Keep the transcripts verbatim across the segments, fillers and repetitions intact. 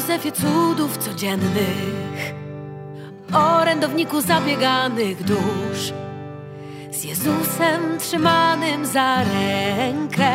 Józefie cudów codziennych, orędowniku zabieganych dusz, z Jezusem trzymanym za rękę,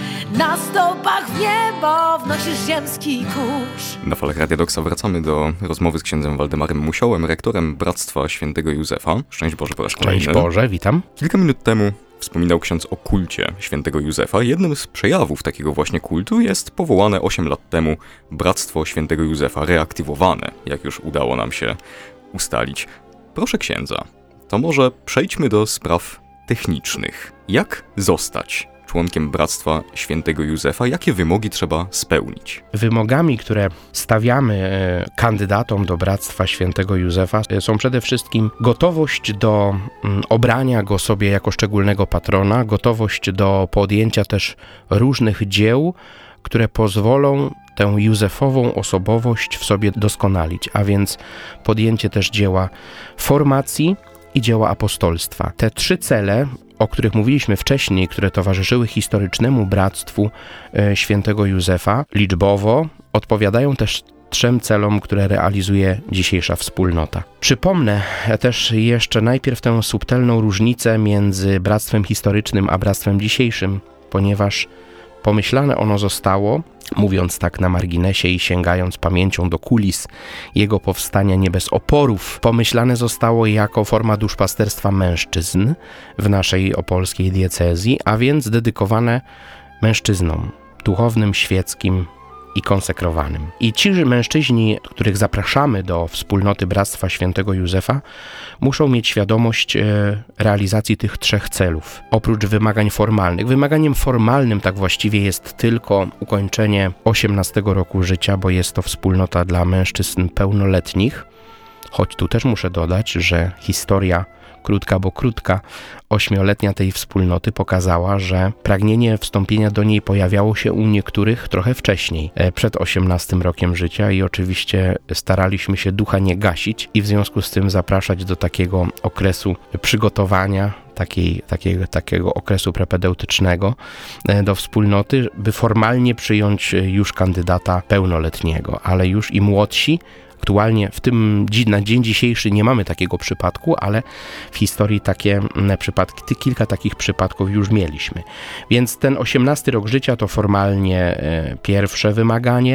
na stopach w niebo wnosisz ziemski kurz. Na falach Radia Doksa wracamy do rozmowy z księdzem Waldemarem Musiołem, rektorem Bractwa Świętego Józefa. Szczęść Boże po raz kolejny. Szczęść Boże, witam. Kilka minut temu wspominał ksiądz o kulcie Świętego Józefa. Jednym z przejawów takiego właśnie kultu jest powołane osiem lat temu Bractwo Świętego Józefa, reaktywowane, jak już udało nam się ustalić. Proszę księdza, to może przejdźmy do spraw technicznych. Jak zostać członkiem Bractwa Świętego Józefa? Jakie wymogi trzeba spełnić? Wymogami, które stawiamy kandydatom do Bractwa Świętego Józefa, są przede wszystkim gotowość do obrania go sobie jako szczególnego patrona, gotowość do podjęcia też różnych dzieł, które pozwolą tę józefową osobowość w sobie doskonalić, a więc podjęcie też dzieła formacji i dzieła apostolstwa. Te trzy cele, o których mówiliśmy wcześniej, które towarzyszyły historycznemu Bractwu Świętego Józefa, liczbowo odpowiadają też trzem celom, które realizuje dzisiejsza wspólnota. Przypomnę też jeszcze najpierw tę subtelną różnicę między Bractwem historycznym a Bractwem dzisiejszym, ponieważ pomyślane ono zostało, mówiąc tak na marginesie i sięgając pamięcią do kulis jego powstania nie bez oporów, pomyślane zostało jako forma duszpasterstwa mężczyzn w naszej opolskiej diecezji, a więc dedykowane mężczyznom duchownym, świeckim i konsekrowanym. I ci mężczyźni, których zapraszamy do wspólnoty Bractwa Świętego Józefa, muszą mieć świadomość e, realizacji tych trzech celów. Oprócz wymagań formalnych. Wymaganiem formalnym tak właściwie jest tylko ukończenie osiemnastego roku życia, bo jest to wspólnota dla mężczyzn pełnoletnich. Choć tu też muszę dodać, że historia krótka, bo krótka, ośmioletnia tej wspólnoty pokazała, że pragnienie wstąpienia do niej pojawiało się u niektórych trochę wcześniej, przed osiemnastym rokiem życia i oczywiście staraliśmy się ducha nie gasić i w związku z tym zapraszać do takiego okresu przygotowania, takiej, takiego, takiego okresu prepedeutycznego do wspólnoty, by formalnie przyjąć już kandydata pełnoletniego, ale już i młodsi. Aktualnie w tym, na dzień dzisiejszy nie mamy takiego przypadku, ale w historii takie przypadki, kilka takich przypadków już mieliśmy. Więc ten osiemnasty rok życia to formalnie pierwsze wymaganie.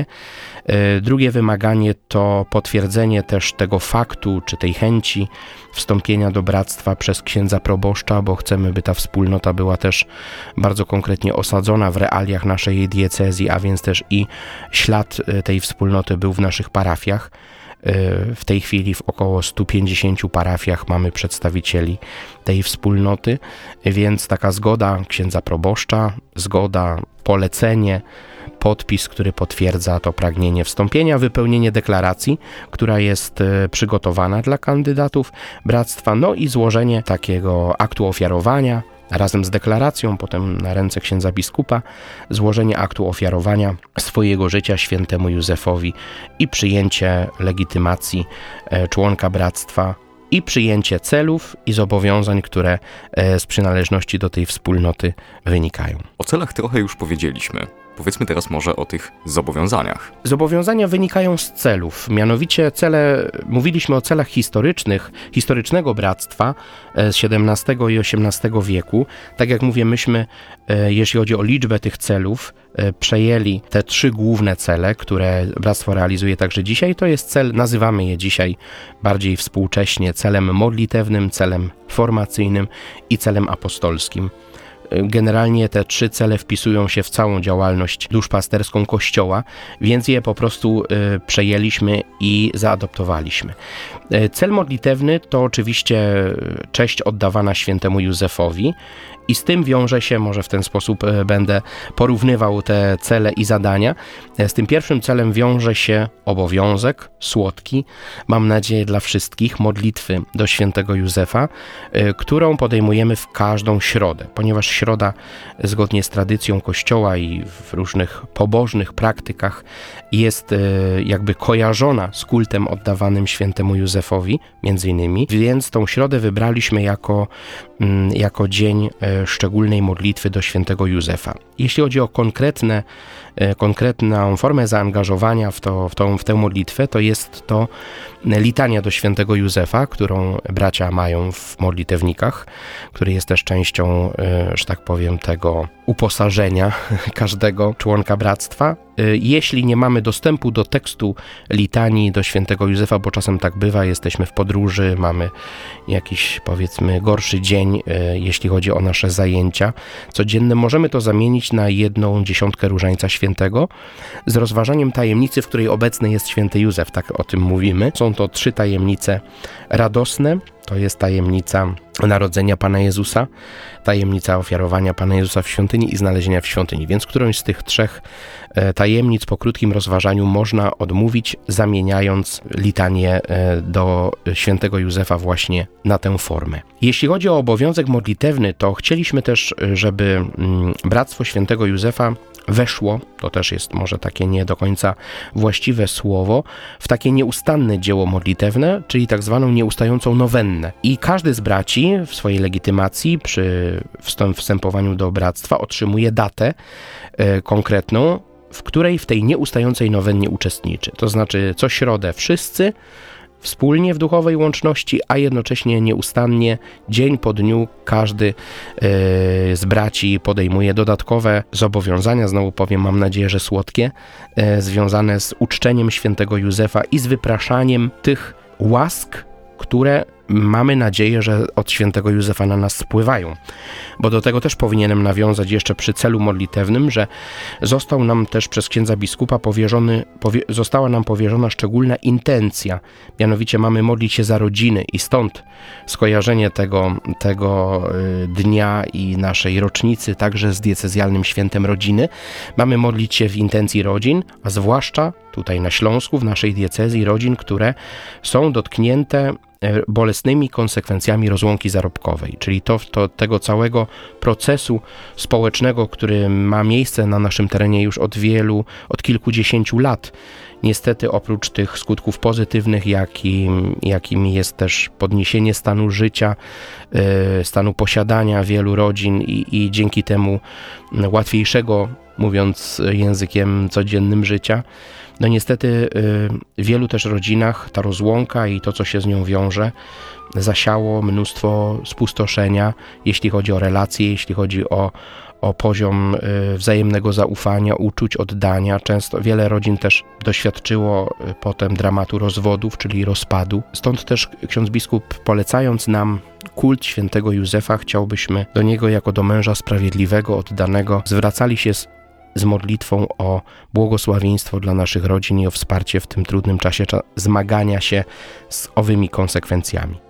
Drugie wymaganie to potwierdzenie też tego faktu, czy tej chęci wstąpienia do bractwa przez księdza proboszcza, bo chcemy, by ta wspólnota była też bardzo konkretnie osadzona w realiach naszej diecezji, a więc też i ślad tej wspólnoty był w naszych parafiach. W tej chwili w około stu pięćdziesięciu parafiach mamy przedstawicieli tej wspólnoty, więc taka zgoda księdza proboszcza, zgoda, polecenie, podpis, który potwierdza to pragnienie wstąpienia, wypełnienie deklaracji, która jest przygotowana dla kandydatów bractwa, no i złożenie takiego aktu ofiarowania razem z deklaracją, potem na ręce księdza biskupa, złożenie aktu ofiarowania swojego życia świętemu Józefowi i przyjęcie legitymacji członka bractwa i przyjęcie celów i zobowiązań, które z przynależności do tej wspólnoty wynikają. O celach trochę już powiedzieliśmy. Powiedzmy teraz może o tych zobowiązaniach. Zobowiązania wynikają z celów. Mianowicie cele, mówiliśmy o celach historycznych, historycznego bractwa z siedemnastego i osiemnastego wieku. Tak jak mówię, myśmy, jeśli chodzi o liczbę tych celów, przejęli te trzy główne cele, które bractwo realizuje także dzisiaj. To jest cel, nazywamy je dzisiaj bardziej współcześnie celem modlitewnym, celem formacyjnym i celem apostolskim. Generalnie te trzy cele wpisują się w całą działalność duszpasterską Kościoła, więc je po prostu y, przejęliśmy i zaadoptowaliśmy. Y, cel modlitewny to oczywiście cześć oddawana świętemu Józefowi i z tym wiąże się, może w ten sposób y, będę porównywał te cele i zadania. Z tym pierwszym celem wiąże się obowiązek słodki, mam nadzieję dla wszystkich, modlitwy do świętego Józefa, y, którą podejmujemy w każdą środę, ponieważ środa zgodnie z tradycją Kościoła i w różnych pobożnych praktykach jest jakby kojarzona z kultem oddawanym świętemu Józefowi, między innymi, więc tą środę wybraliśmy jako, jako dzień szczególnej modlitwy do świętego Józefa. Jeśli chodzi o konkretne, konkretną formę zaangażowania w, to, w, tą, w tę modlitwę, to jest to litania do świętego Józefa, którą bracia mają w modlitewnikach, który jest też częścią, że tak powiem, tego uposażenia każdego członka bractwa. Jeśli nie mamy dostępu do tekstu litanii do świętego Józefa, bo czasem tak bywa, jesteśmy w podróży, mamy jakiś, powiedzmy, gorszy dzień, jeśli chodzi o nasze zajęcia codzienne, możemy to zamienić na jedną dziesiątkę Różańca Świętego z rozważaniem tajemnicy, w której obecny jest święty Józef, tak o tym mówimy. Są to trzy tajemnice radosne. To jest tajemnica narodzenia Pana Jezusa, tajemnica ofiarowania Pana Jezusa w świątyni i znalezienia w świątyni. Więc którąś z tych trzech tajemnic po krótkim rozważaniu można odmówić, zamieniając litanię do świętego Józefa właśnie na tę formę. Jeśli chodzi o obowiązek modlitewny, to chcieliśmy też, żeby Bractwo Świętego Józefa weszło, to też jest może takie nie do końca właściwe słowo, w takie nieustanne dzieło modlitewne, czyli tak zwaną nieustającą nowennę. I każdy z braci w swojej legitymacji przy wstępowaniu do bractwa otrzymuje datę e, konkretną, w której w tej nieustającej nowennie uczestniczy. To znaczy co środę wszyscy wspólnie w duchowej łączności, a jednocześnie nieustannie, dzień po dniu, każdy yy, z braci podejmuje dodatkowe zobowiązania, znowu powiem, mam nadzieję, że słodkie, yy, związane z uczczeniem świętego Józefa i z wypraszaniem tych łask, które mamy nadzieję, że od świętego Józefa na nas spływają. Bo do tego też powinienem nawiązać jeszcze przy celu modlitewnym, że został nam też przez księdza biskupa powierzony, powie, została nam powierzona szczególna intencja. Mianowicie mamy modlić się za rodziny i stąd skojarzenie tego, tego dnia i naszej rocznicy także z diecezjalnym świętem rodziny. Mamy modlić się w intencji rodzin, a zwłaszcza tutaj na Śląsku, w naszej diecezji, rodzin, które są dotknięte bolesnymi konsekwencjami rozłąki zarobkowej, czyli to, to tego całego procesu społecznego, który ma miejsce na naszym terenie już od wielu, od kilkudziesięciu lat. Niestety oprócz tych skutków pozytywnych, jakim, jakim jest też podniesienie stanu życia, stanu posiadania wielu rodzin i, i dzięki temu łatwiejszego, mówiąc językiem codziennym, życia, no niestety w wielu też rodzinach ta rozłąka i to, co się z nią wiąże, zasiało mnóstwo spustoszenia, jeśli chodzi o relacje, jeśli chodzi o, o poziom wzajemnego zaufania, uczuć, oddania. Często wiele rodzin też doświadczyło potem dramatu rozwodów, czyli rozpadu. Stąd też ksiądz biskup, polecając nam kult świętego Józefa, chciałbyśmy do niego jako do męża sprawiedliwego, oddanego, zwracali się z z modlitwą o błogosławieństwo dla naszych rodzin i o wsparcie w tym trudnym czasie zmagania się z owymi konsekwencjami.